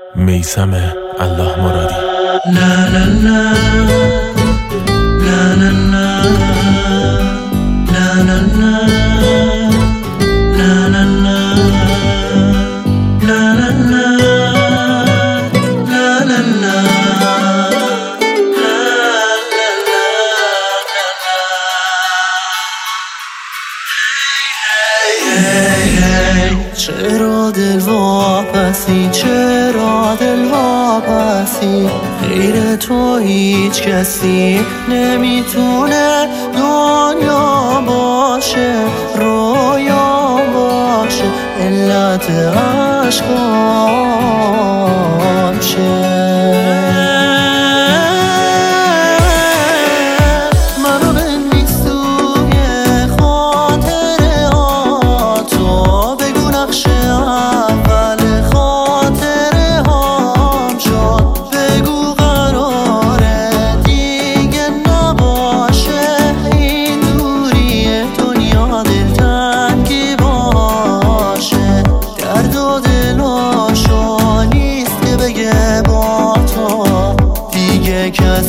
میثم الله مرادی. لا لا لا لا لا لا لا لا لا لا لا لا لا چرا دل واپسی، چرا دل واپسی، غیر تو هیچ کسی نمیتونه دنیا باشه، رویا باشه، علت عشقا